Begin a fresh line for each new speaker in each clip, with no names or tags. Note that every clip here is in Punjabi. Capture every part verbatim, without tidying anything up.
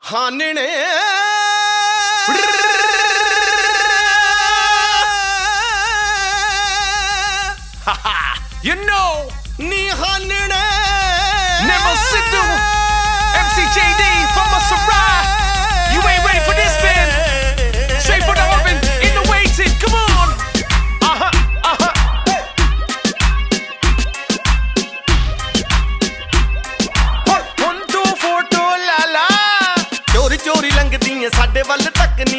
ਹਾਨਣੇ
You know,
ਨੀ ਹਾਨਣੇ
never sit down. M C J D from Masarai. You ain't ready for this, man. Straight from the oven, in the waiting. Come on. Uh huh. Uh huh. One two four two la la.
ਚੋਰੀ ਚੋਰੀ ਲੰਘਦੀਆਂ ਸਾਡੇ ਵੱਲ ਤੱਕ ਨੀ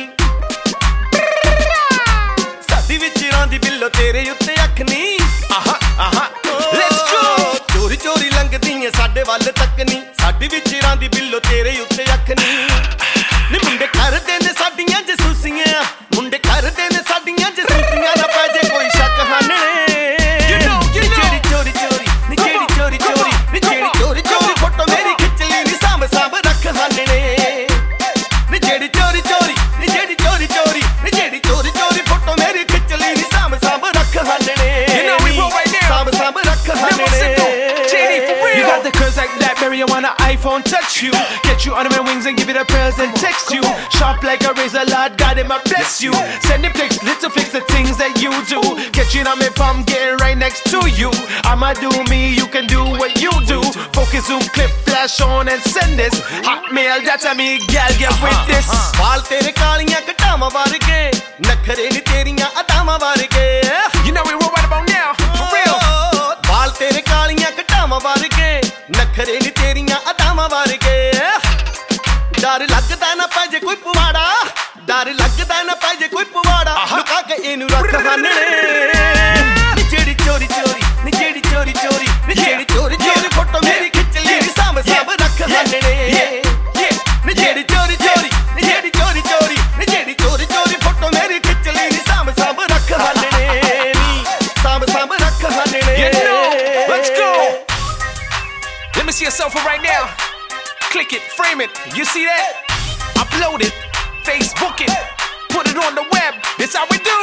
ਸਾਡੀ ਵਿੱਚ ਰਾਂਦੀ ਬਿੱਲੋ ਤੇਰੇ ਉੱਤੇ ਅੱਖ ਨੀ
Uh-huh, uh-huh. Let's go.
ਚੋਰੀ ਚੋਰੀ ਲੰਘਦੀਆਂ ਸਾਡੇ ਵੱਲ ਤੱਕ ਨੀ ਸਾਡੀ ਵਿੱਚ ਰਾਂਦੀ ਬਿੱਲੋ ਤੇਰੇ ਉੱਤੇ ਅੱਖ ਨੀ ਨੀ ਮੁੰਡੇ ਕਰਦੇ ਨੇ ਸਾਡੀਆਂ ਜਸੂਸੀਆਂ ਮੁੰਡੇ ਕਰਦੇ ਨੇ ਸਾਡੀਆਂ ਜਸੂਸੀਆਂ ਨਾ ਪੈ ਜੇ ਕੋਈ ਸ਼ੱਕ ਹਾਨਣੇ
You know, you know.
ਜਿਹੜੀ ਚੋਰੀ ਚੋਰੀ ਨੀ ਜਿਹੜੀ ਚੋਰੀ ਚੋਰੀ ਨੀ ਜਿਹੜੀ ਚੋਰੀ ਚੋਰੀ ਫੋਟੋ ਮੇਰੀ ਖਿੱਚ ਲਈ ਨੀ ਸਾਂਭ ਸਾਂਭ ਰੱਖ ਹਾਨਣੇ ਨੀ ਜਿਹੜੀ ਚੋਰੀ ਚੋਰੀ ਨੀ ਜਿਹੜੀ ਚੋਰੀ ਚੋਰੀ ਨੀ ਜਿਹੜੀ ਚੋਰੀ ਚੋਰੀ ਫੋਟੋ ਮੇਰੀ ਖਿੱਚ ਲਈ ਨੀ ਸਾਂਭ ਸਾਂਭ ਰੱਖ ਹਾਨਣੇ
You know we roll right now.
ਸਾਂਭ ਸਾਂਭ ਰੱਖ
Never sit
ਹਾਨਣੇ
down. J D for real. You got the curves like that, marijuana, iPhone touch you. Get you under my wings and give it a pearls and text you. Sharp like a razor, Lord God, Him I bless you. Send the pics, little fix the things that you do. Get you on my palm, getting right next to you. I'ma do me, you can do what you do. Focus, zoom, clip, flash on and send this. Hotmail, that's a me, gal, get with this.
ਵਾਲ ਤੇਰੇ ਕਾਲੀਆਂ ਘਟਾਵਾਂ ਵਰਗੇ ਨਖਰੇ ਨੀ ਤੇਰੀਆਂ ਅਦਾਵਾਂ ਵਰਗੇ
You know we roll right about now, for real.
ਵਾਲ ਤੇਰੇ ਕਾਲੀਆਂ ਘਟਾਵਾਂ ਵਰਗੇ ਨਖਰੇ ਨੀ ਤੇਰੀਆਂ ਅਦਾਵਾਂ ਵਰਗੇ ਡਰ ਲੱਗਦਾ ਨਾ ਪੈ ਜੇ ਕੋਈ ਪਵਾੜਾ ਡਰ ਲੱਗਦਾ ਨਾ ਪੈ ਜੇ ਕੋਈ ਪਵਾੜਾ ਲੁਕਾ ਕੇ ਇਹਨੂੰ ਰੱਖ ਹਾਨਣੇ ਨੀ ਜਿਹੜੀ ਚੋਰੀ ਚੋਰੀ ਨੀ ਜਿਹੜੀ ਚੋਰੀ ਚੋਰੀ ਨੀ ਜਿਹੜੀ ਚੋਰੀ ਚੋਰੀ ਫੋਟੋ ਮੇਰੀ ਖਿੱਚ ਲਈ ਨੀ ਸਾਂਭ ਸਾਂਭ ਰੱਖ ਹਾਨਣੇ ਨੀ ਜਿਹੜੀ ਚੋਰੀ ਚੋਰੀ ਨੀ ਜਿਹੜੀ ਚੋਰੀ ਚੋਰੀ ਨੀ ਜਿਹੜੀ ਚੋਰੀ ਚੋਰੀ ਫੋਟੋ ਮੇਰੀ ਖਿੱਚ ਲਈ ਨੀ ਸਾਂਭ ਸਾਂਭ ਰੱਖ ਹਾਨਣੇ ਨੀ ਸਾਂਭ ਸਾਂਭ ਰੱਖ ਹਾਨਣੇ
You know, let's go. Let me see a selfie right now. Click it, frame it. You see that? Upload it, Facebook it, put it on the web. That's how we do.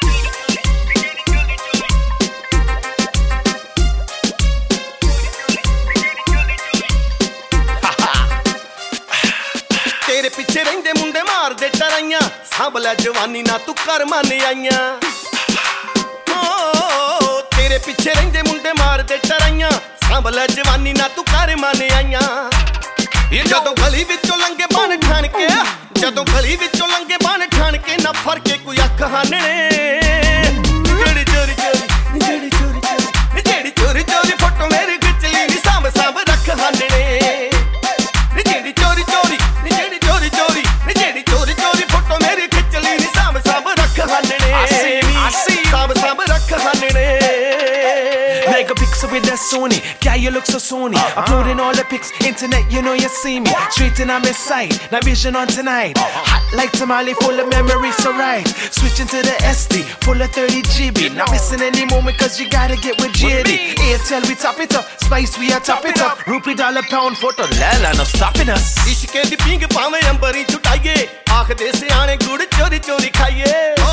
ਤੇਰੇ ਪਿੱਛੇ ਰਹਿੰਦੇ ਮੁੰਡੇ ਮਾਰਦੇ ਟਰਾਈਆਂ ਸਾਂਭ ਲੈ ਜਵਾਨੀ ਨਾ ਤੂੰ ਕਰ ਮੰਨ ਆਈਆਂ ਓ ਤੇਰੇ ਪਿੱਛੇ ਰਹਿੰਦੇ ਮੁੰਡੇ ਮਾਰਦੇ ਟਰਾਈਆਂ ਸਾਂਭ ਲੈ ਜਵਾਨੀ ਨਾ ਤੂੰ ਕਰ ਮੰਨ ਆਈਆਂ ਜਦੋਂ ਗਲੀ ਵਿੱਚੋਂ ਲੰਘੇ ਬਣ ਠਾਣ ਕੇ ਜਦੋਂ ਗਲੀ ਵਿੱਚੋਂ ਲੰਘੇ ਬਣ ਠਾਣ ਕੇ ਨਾ ਫਰਕੇ ਕੋਈ ਅੱਖ ਹਾਨਣੇ ਜਿਹੜੀ ਚੋਰੀ ਚੋਰੀ ਜਿਹੜੀ ਚੋਰੀ ਚੋਰੀ ਜਿਹੜੀ ਚੋਰੀ ਚੋਰੀ ਫੋਟੋ ਮੇਰੀ ਖਿੱਚ ਲਈ ਨੀ ਸਾਂਭ ਸਾਂਭ ਰੱਖ ਹਾਨਣੇ ਨੀ ਜਿਹੜੀ ਚੋਰੀ ਚੋਰੀ ਨੀ ਜਿਹੜੀ ਚੋਰੀ ਚੋਰੀ ਨੀ ਜਿਹੜੀ ਚੋਰੀ ਚੋਰੀ ਫੋਟੋ ਮੇਰੀ ਖਿੱਚ ਲਈ ਨੀ ਸਾਂਭ ਸਾਂਭ ਰੱਖ ਹਾਨਣੇ
I see, I see.
ਸਾਂਭ ਸਾਂਭ ਰੱਖ ਹਾਨਣੇ
Like a pixel with that Sony, yeah, you look so Sony. Uploading all the pics, internet, you know you see me. Straight in on my side, now vision on tonight. Hot like tamale, full of memories, so right. Switching to the S D, full of thirty G B. Not missing any moment, cause you gotta get with J D. Airtel, we top it up, Spice, we are top it up. Rupee dollar pound, photo, lala, no stopping us.
ਇਸ਼ਕੇ ਦੀ ਪਿੰਗ ਪਾਵੇਂ ਅੰਬਰੀ ਛੁਟਾਈਏ ਆਖਦੇ ਸਿਆਣੇ ਗੁੜ ਚੋਰੀ ਚੋਰੀ ਖਾਈਏ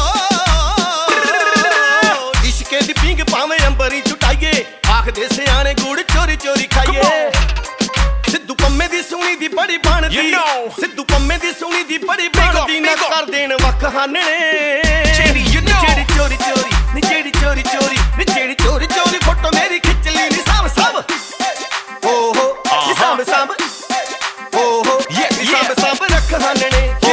ਇਸ਼ਕੇ ਦੀ ਪਿੰਗ ਪਾਵੇਂ ਅੰਬਰੀ ਛੁਟਾਈਏ ਆਖਦੇ ਸਿਆਣੇ ਗੁੜ ਚੋਰੀ ਚੋਰੀ ਖਾਈਏ ਸਿੱਧੂ ਪੰਮੇ ਦੀ ਸੋਹਣੀ ਦੀ ਬੜੀ ਬਣਦੀ
You know.
ਸਿੱਧੂ ਪੰਮੇ ਦੀ ਸੋਹਣੀ ਦੀ ਬੜੀ ਬਣਦੀ ਨਾ
big up.
ਕਰ ਦੇਣ ਵੱਖ ਹਾਨਣੇ
J D, you know.
ਜਿਹੜੀ ਚੋਰੀ ਚੋਰੀ ਨੀ ਜਿਹੜੀ ਚੋਰੀ ਚੋਰੀ ਨੀ ਜਿਹੜੀ ਚੋਰੀ ਚੋਰੀ ਫੋਟੋ ਮੇਰੀ ਖਿੱਚ ਲਈ ਨੀ ਸਾਂਭ ਸਾਂਭ ਓਹੋ ਨੀ ਸਾਂਭ ਸਾਂਭ ਓਹੋ
Yeah,
ਨੀ ਸਾਂਭ
yeah.
ਸਾਂਭ ਰੱਖ ਹਾਨਣੇ